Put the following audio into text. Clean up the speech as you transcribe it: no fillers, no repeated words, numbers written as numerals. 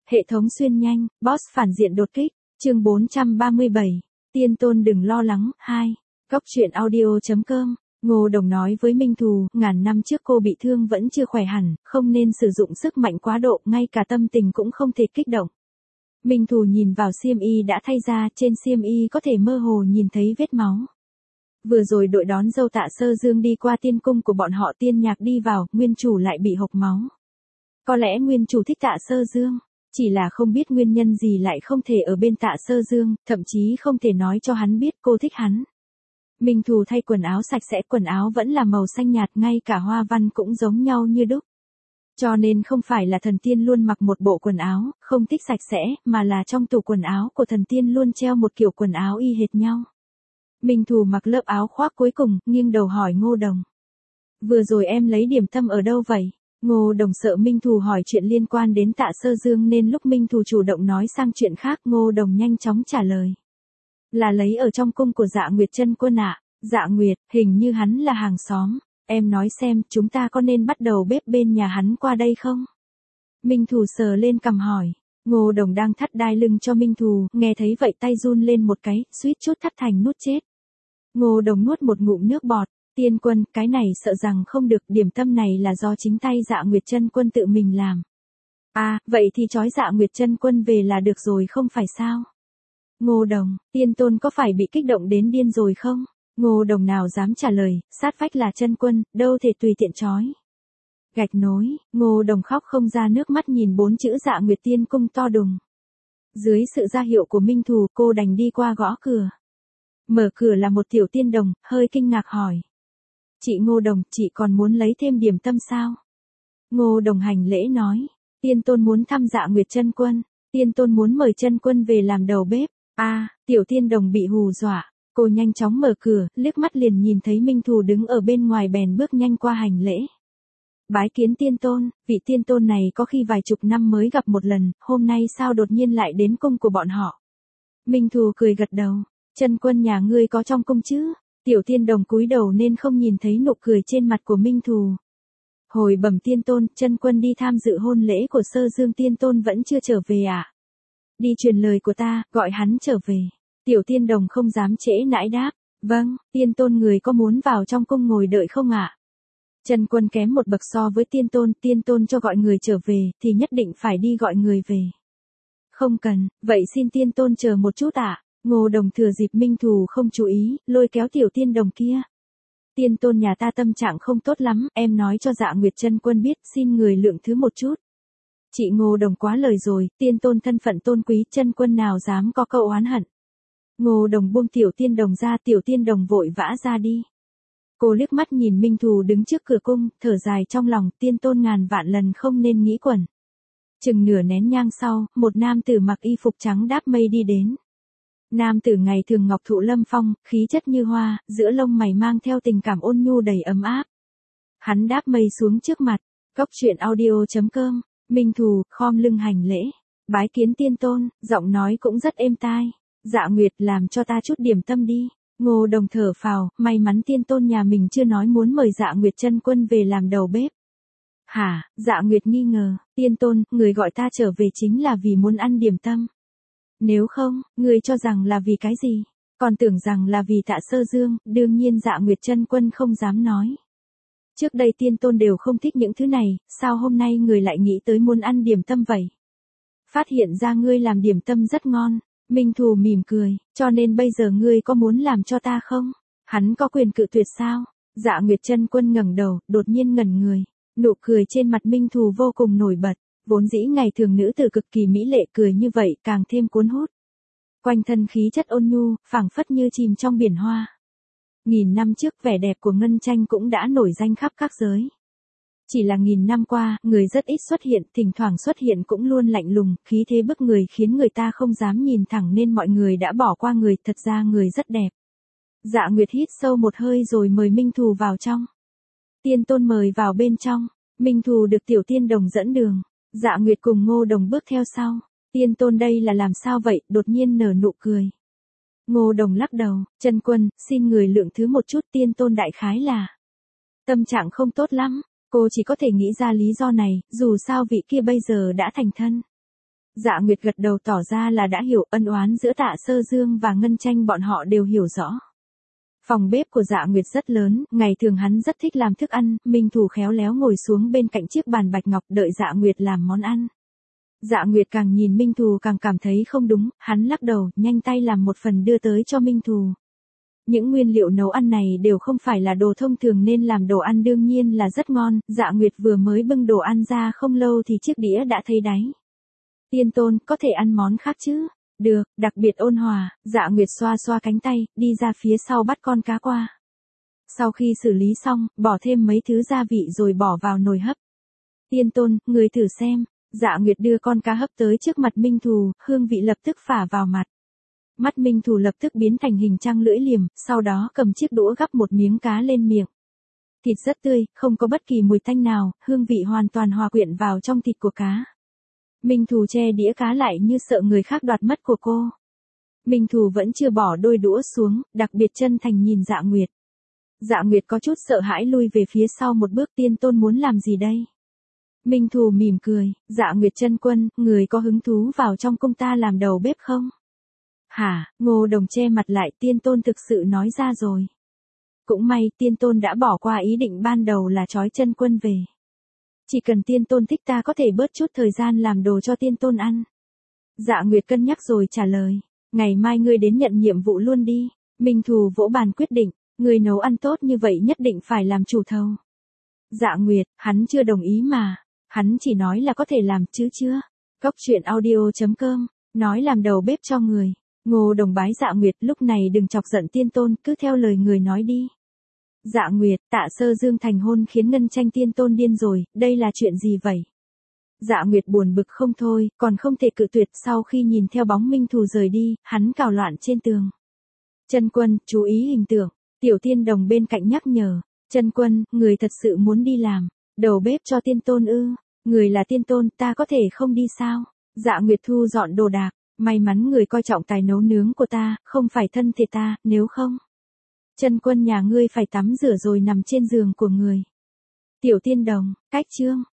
Hệ thống xuyên nhanh, boss phản diện đột kích, chương 437, Tiên Tôn đừng lo lắng, 2. Góc truyện audio.com, Ngô Đồng nói với Minh Thù, ngàn năm trước cô bị thương vẫn chưa khỏe hẳn, không nên sử dụng sức mạnh quá độ, ngay cả tâm tình cũng không thể kích động. Minh Thù nhìn vào xiêm y đã thay ra, trên xiêm y có thể mơ hồ nhìn thấy vết máu. Vừa rồi đội đón dâu Tạ Sơ Dương đi qua tiên cung của bọn họ, Tiên Nhạc đi vào, nguyên chủ lại bị hộc máu. Có lẽ nguyên chủ thích Tạ Sơ Dương, chỉ là không biết nguyên nhân gì lại không thể ở bên Tạ Sơ Dương, thậm chí không thể nói cho hắn biết cô thích hắn. Minh Thù thay quần áo sạch sẽ, quần áo vẫn là màu xanh nhạt, ngay cả hoa văn cũng giống nhau như đúc. Cho nên không phải là thần tiên luôn mặc một bộ quần áo, không thích sạch sẽ, mà là trong tủ quần áo của thần tiên luôn treo một kiểu quần áo y hệt nhau. Minh Thù mặc lớp áo khoác cuối cùng, nghiêng đầu hỏi Ngô Đồng. Vừa rồi em lấy điểm tâm ở đâu vậy? Ngô Đồng sợ Minh Thù hỏi chuyện liên quan đến Tạ Sơ Dương nên lúc Minh Thù chủ động nói sang chuyện khác, Ngô Đồng nhanh chóng trả lời. Là lấy ở trong cung của Dạ Nguyệt Chân Quân ạ. Dạ Nguyệt, hình như hắn là hàng xóm. Em nói xem, chúng ta có nên bắt đầu bếp bên nhà hắn qua đây không? Minh Thù sờ lên cằm hỏi. Ngô Đồng đang thắt đai lưng cho Minh Thù, nghe thấy vậy tay run lên một cái, suýt chút thắt thành nút chết. Ngô Đồng nuốt một ngụm nước bọt. Tiên Quân, cái này sợ rằng không được, điểm tâm này là do chính tay Dạ Nguyệt Chân Quân tự mình làm. À, vậy thì trói Dạ Nguyệt Chân Quân về là được rồi không phải sao? Ngô Đồng, Tiên Tôn có phải bị kích động đến điên rồi không? Ngô Đồng nào dám trả lời, sát vách là Chân Quân, đâu thể tùy tiện trói. Gạch nối, Ngô Đồng khóc không ra nước mắt nhìn 4 chữ Dạ Nguyệt Tiên Cung to đùng. Dưới sự ra hiệu của Minh Thù, cô đành đi qua gõ cửa. Mở cửa là một tiểu tiên đồng, hơi kinh ngạc hỏi. Chị Ngô Đồng, chị còn muốn lấy thêm điểm tâm sao? Ngô Đồng hành lễ nói. Tiên Tôn muốn thăm Dạ Nguyệt Chân Quân. Tiên Tôn muốn mời Chân Quân về làm đầu bếp. À, tiểu tiên đồng bị hù dọa. Cô nhanh chóng mở cửa, liếc mắt liền nhìn thấy Minh Thù đứng ở bên ngoài bèn bước nhanh qua hành lễ. Bái kiến Tiên Tôn, vị Tiên Tôn này có khi vài chục năm mới gặp một lần, hôm nay sao đột nhiên lại đến cung của bọn họ? Minh Thù cười gật đầu. Chân Quân nhà ngươi có trong cung chứ? Tiểu tiên đồng cúi đầu nên không nhìn thấy nụ cười trên mặt của Minh Thù. Hồi bẩm Tiên Tôn, Chân Quân đi tham dự hôn lễ của Sơ Dương Tiên Tôn vẫn chưa trở về à? Đi truyền lời của ta, gọi hắn trở về. Tiểu tiên đồng không dám trễ nãi đáp. Vâng, Tiên Tôn người có muốn vào trong cung ngồi đợi không ạ? Chân Quân kém một bậc so với Tiên Tôn cho gọi người trở về, thì nhất định phải đi gọi người về. Không cần, vậy xin Tiên Tôn chờ một chút ạ. Ngô Đồng thừa dịp Minh Thù không chú ý, lôi kéo tiểu tiên đồng kia. Tiên Tôn nhà ta tâm trạng không tốt lắm, em nói cho Dạ Nguyệt Chân Quân biết, xin người lượng thứ một chút. Chị Ngô Đồng quá lời rồi, Tiên Tôn thân phận tôn quý, Chân Quân nào dám có câu oán hận. Ngô Đồng buông tiểu tiên đồng ra, tiểu tiên đồng vội vã ra đi. Cô liếc mắt nhìn Minh Thù đứng trước cửa cung, thở dài trong lòng, Tiên Tôn ngàn vạn lần không nên nghĩ quẩn. Chừng nửa nén nhang sau, một nam tử mặc y phục trắng đáp mây đi đến. Nam tử ngày thường ngọc thụ lâm phong, khí chất như hoa, giữa lông mày mang theo tình cảm ôn nhu đầy ấm áp. Hắn đáp mây xuống trước mặt. Góc truyện audio.com, Minh Thù, khom lưng hành lễ. Bái kiến Tiên Tôn, giọng nói cũng rất êm tai. Dạ Nguyệt, làm cho ta chút điểm tâm đi. Ngô Đồng thở phào, may mắn Tiên Tôn nhà mình chưa nói muốn mời Dạ Nguyệt Chân Quân về làm đầu bếp. Hả? Dạ Nguyệt nghi ngờ. Tiên Tôn, người gọi ta trở về chính là vì muốn ăn điểm tâm. Nếu không, người cho rằng là vì cái gì? Còn tưởng rằng là vì Tạ Sơ Dương, đương nhiên Dạ Nguyệt Chân Quân không dám nói. Trước đây Tiên Tôn đều không thích những thứ này, sao hôm nay người lại nghĩ tới muốn ăn điểm tâm vậy? Phát hiện ra ngươi làm điểm tâm rất ngon. Minh Thù mỉm cười, cho nên bây giờ ngươi có muốn làm cho ta không? Hắn có quyền cự tuyệt sao? Dạ Nguyệt Chân Quân ngẩng đầu, đột nhiên ngẩn người. Nụ cười trên mặt Minh Thù vô cùng nổi bật. Vốn dĩ ngày thường nữ tử cực kỳ mỹ lệ, cười như vậy càng thêm cuốn hút. Quanh thân khí chất ôn nhu, phảng phất như chìm trong biển hoa. Nghìn năm trước vẻ đẹp của Ngân Tranh cũng đã nổi danh khắp các giới. Chỉ là nghìn năm qua, người rất ít xuất hiện, thỉnh thoảng xuất hiện cũng luôn lạnh lùng, khí thế bức người khiến người ta không dám nhìn thẳng nên mọi người đã bỏ qua người, thật ra người rất đẹp. Dạ Nguyệt hít sâu một hơi rồi mời Minh Thù vào trong. Tiên Tôn mời vào bên trong, Minh Thù được tiểu tiên đồng dẫn đường. Dạ Nguyệt cùng Ngô Đồng bước theo sau. Tiên Tôn đây là làm sao vậy, đột nhiên nở nụ cười. Ngô Đồng lắc đầu, Chân Quân, xin người lượng thứ một chút, Tiên Tôn đại khái là tâm trạng không tốt lắm. Cô chỉ có thể nghĩ ra lý do này, dù sao vị kia bây giờ đã thành thân. Dạ Nguyệt gật đầu tỏ ra là đã hiểu, ân oán giữa Tạ Sơ Dương và Ngân Tranh bọn họ đều hiểu rõ. Phòng bếp của Dạ Nguyệt rất lớn, ngày thường hắn rất thích làm thức ăn, Minh Thủ khéo léo ngồi xuống bên cạnh chiếc bàn bạch ngọc đợi Dạ Nguyệt làm món ăn. Dạ Nguyệt càng nhìn Minh Thù càng cảm thấy không đúng, hắn lắc đầu, nhanh tay làm một phần đưa tới cho Minh Thù. Những nguyên liệu nấu ăn này đều không phải là đồ thông thường nên làm đồ ăn đương nhiên là rất ngon, Dạ Nguyệt vừa mới bưng đồ ăn ra không lâu thì chiếc đĩa đã thấy đáy. Tiên Tôn, có thể ăn món khác chứ? Được, đặc biệt ôn hòa, Dạ Nguyệt xoa xoa cánh tay, đi ra phía sau bắt con cá qua. Sau khi xử lý xong, bỏ thêm mấy thứ gia vị rồi bỏ vào nồi hấp. Tiên Tôn, người thử xem. Dạ Nguyệt đưa con cá hấp tới trước mặt Minh Thù, hương vị lập tức phả vào mặt. Mắt Minh Thù lập tức biến thành hình trăng lưỡi liềm, sau đó cầm chiếc đũa gắp một miếng cá lên miệng. Thịt rất tươi, không có bất kỳ mùi tanh nào, hương vị hoàn toàn hòa quyện vào trong thịt của cá. Minh Thù che đĩa cá lại như sợ người khác đoạt mất của cô. Minh Thù vẫn chưa bỏ đôi đũa xuống, đặc biệt chân thành nhìn Dạ Nguyệt. Dạ Nguyệt có chút sợ hãi lui về phía sau một bước. Tiên Tôn muốn làm gì đây? Minh Thù mỉm cười, Dạ Nguyệt chân quân, người có hứng thú vào trong cung ta làm đầu bếp không? Hả, Ngô Đồng che mặt lại, Tiên Tôn thực sự nói ra rồi. Cũng may, Tiên Tôn đã bỏ qua ý định ban đầu là trói chân quân về. Chỉ cần Tiên Tôn thích ta có thể bớt chút thời gian làm đồ cho Tiên Tôn ăn. Dạ Nguyệt cân nhắc rồi trả lời, ngày mai ngươi đến nhận nhiệm vụ luôn đi. Minh Thù vỗ bàn quyết định, người nấu ăn tốt như vậy nhất định phải làm chủ thầu. Dạ Nguyệt, hắn chưa đồng ý mà. Hắn chỉ nói là có thể làm chứ chưa. Cóc truyện audio.com, nói làm đầu bếp cho người. Ngô Đồng bái Dạ Nguyệt, lúc này đừng chọc giận Tiên Tôn, cứ theo lời người nói đi. Dạ Nguyệt, Tạ Sơ Dương thành hôn khiến Ngân Tranh Tiên Tôn điên rồi, đây là chuyện gì vậy? Dạ Nguyệt buồn bực không thôi, còn không thể cự tuyệt. Sau khi nhìn theo bóng Minh Thù rời đi, hắn cào loạn trên tường. Chân quân, chú ý hình tượng. Tiểu Thiên Đồng bên cạnh nhắc nhở. Chân quân, người thật sự muốn đi làm đầu bếp cho Tiên Tôn ư? Người là Tiên Tôn, ta có thể không đi sao? Dạ Nguyệt thu dọn đồ đạc, may mắn người coi trọng tài nấu nướng của ta, không phải thân thể ta, nếu không. Chân quân nhà ngươi phải tắm rửa rồi nằm trên giường của người. Tiểu Thiên Đồng, cách chương.